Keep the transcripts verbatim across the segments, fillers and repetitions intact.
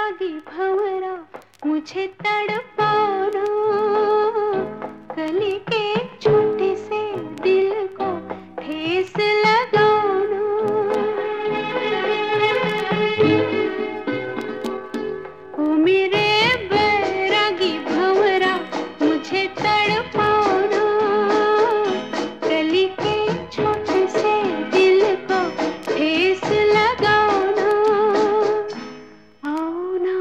बैरागी भंवरा मुझे तड़पाना, कली के छोटे से दिल को ठेस लगाना। ओ मेरे बैरागी भंवरा मुझे तड़पाना, कली के छोटे से दिल को ठेस लगाना। आओ ना।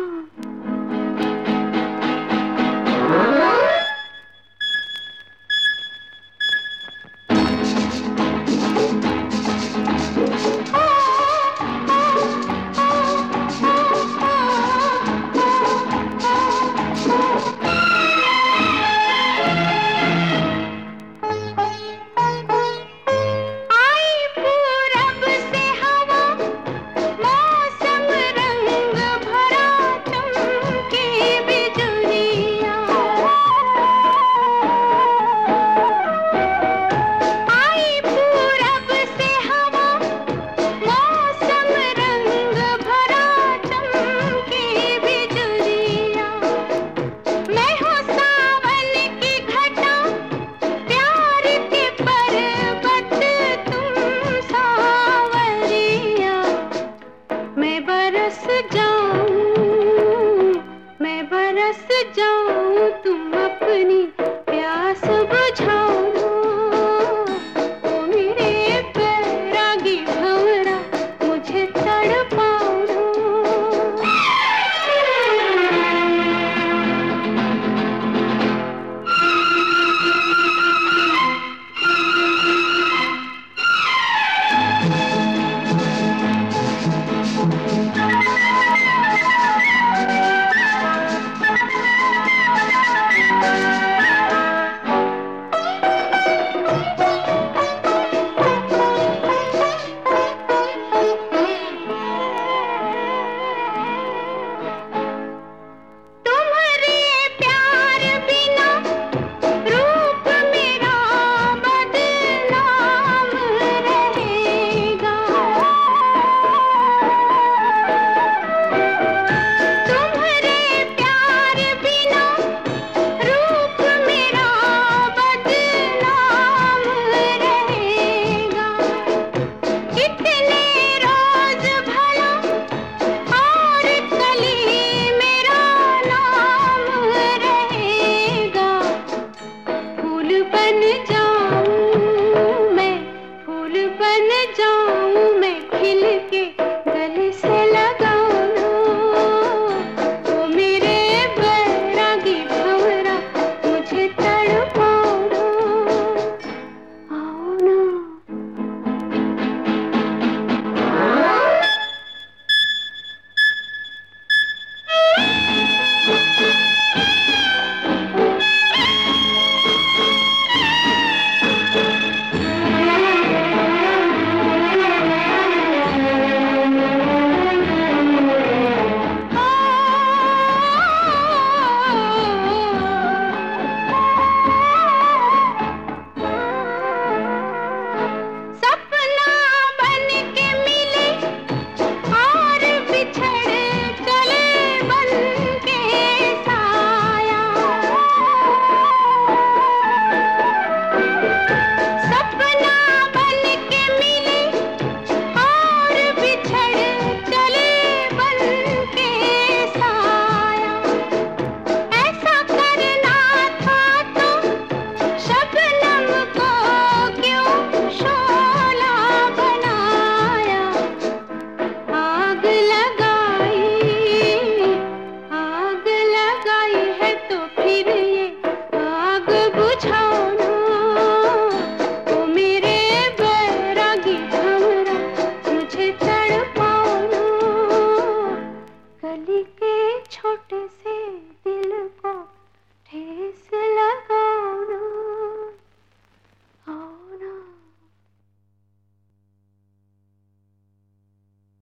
बरस जाऊं, मैं बरस जाऊं, तुम अपनी प्यास बुझाओ। ओ मेरे बैरागी भंवरा मुझे तड़पाओ। बन जाऊं मैं, फूल बन जाऊं मैं, खिल के गले से लगाना। ओ मेरे बैरागी भंवरा मुझे तड़पाना। आओ ना। कली के छोटे से